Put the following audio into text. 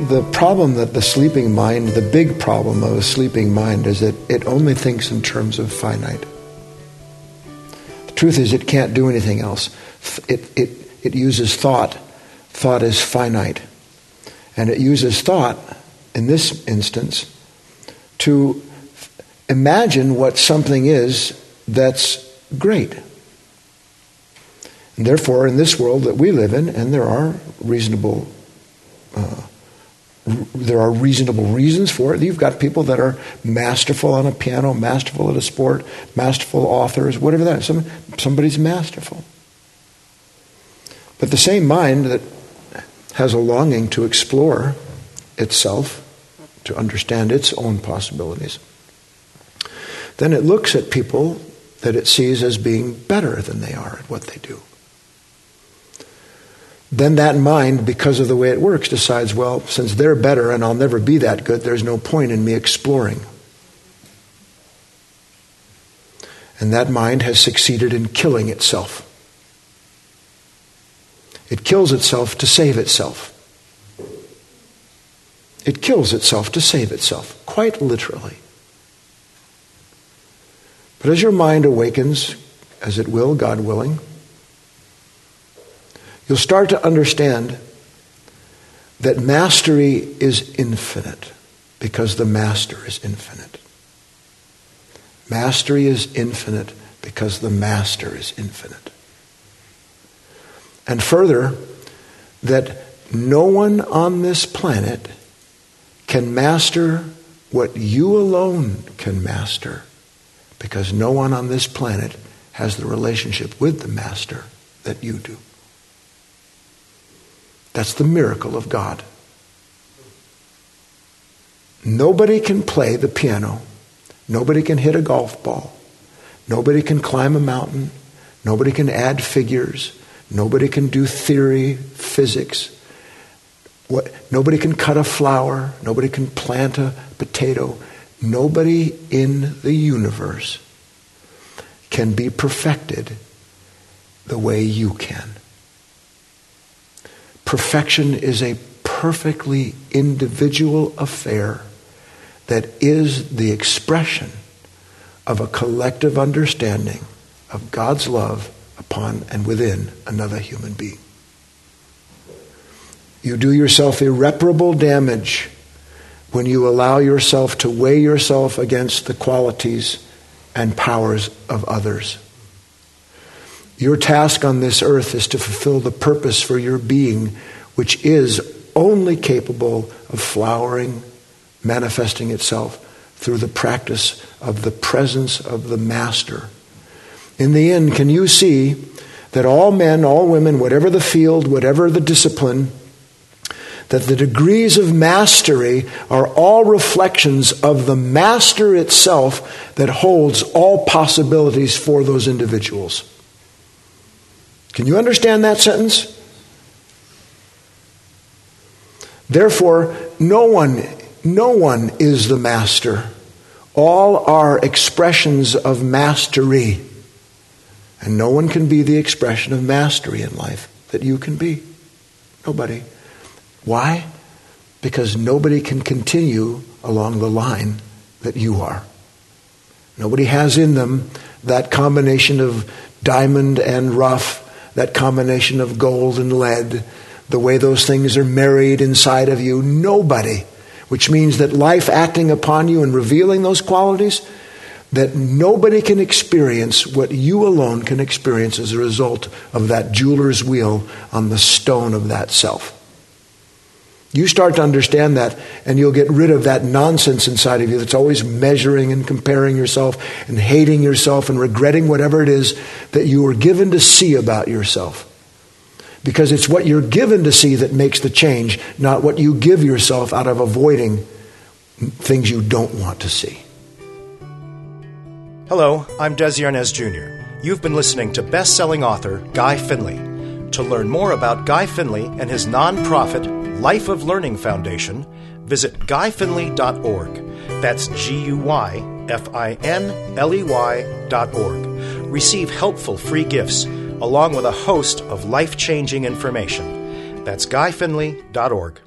the problem that the sleeping mind, the big problem of a sleeping mind, is that it only thinks in terms of finite. The truth is, it can't do anything else. It uses thought. Thought is finite. And it uses thought, in this instance, to imagine what something is that's great. And therefore, in this world that we live in, and there are reasonable reasons for it. You've got people that are masterful on a piano, masterful at a sport, masterful authors, whatever that is. Somebody's masterful. But the same mind that has a longing to explore itself, to understand its own possibilities, then it looks at people that it sees as being better than they are at what they do. Then that mind, because of the way it works, decides, well, since they're better and I'll never be that good, there's no point in me exploring. And that mind has succeeded in killing itself. It kills itself to save itself. It kills itself to save itself, quite literally. But as your mind awakens, as it will, God willing, you'll start to understand that mastery is infinite because the master is infinite. Mastery is infinite because the master is infinite. And further, that no one on this planet can master what you alone can master, because no one on this planet has the relationship with the master that you do. That's the miracle of God. Nobody can play the piano. Nobody can hit a golf ball. Nobody can climb a mountain. Nobody can add figures. Nobody can do theory, physics. Nobody can cut a flower. Nobody can plant a potato. Nobody in the universe can be perfected the way you can. Perfection is a perfectly individual affair that is the expression of a collective understanding of God's love upon and within another human being. You do yourself irreparable damage when you allow yourself to weigh yourself against the qualities and powers of others. Your task on this earth is to fulfill the purpose for your being, which is only capable of flowering, manifesting itself through the practice of the presence of the Master. In the end, can you see that all men, all women, whatever the field, whatever the discipline, that the degrees of mastery are all reflections of the Master itself that holds all possibilities for those individuals? Can you understand that sentence? Therefore, no one is the master. All are expressions of mastery. And no one can be the expression of mastery in life that you can be. Nobody. Why? Because nobody can continue along the line that you are. Nobody has in them that combination of diamond and rough, that combination of gold and lead, the way those things are married inside of you. Nobody. Which means that life acting upon you and revealing those qualities, that nobody can experience what you alone can experience as a result of that jeweler's wheel on the stone of that self. You start to understand that, and you'll get rid of that nonsense inside of you that's always measuring and comparing yourself and hating yourself and regretting whatever it is that you were given to see about yourself. Because it's what you're given to see that makes the change, not what you give yourself out of avoiding things you don't want to see. Hello, I'm Desi Arnaz Jr. You've been listening to best-selling author Guy Finley. To learn more about Guy Finley and his non-profit Life of Learning Foundation, visit guyfinley.org. That's GUYFINLEY.org. Receive helpful free gifts along with a host of life-changing information. That's guyfinley.org.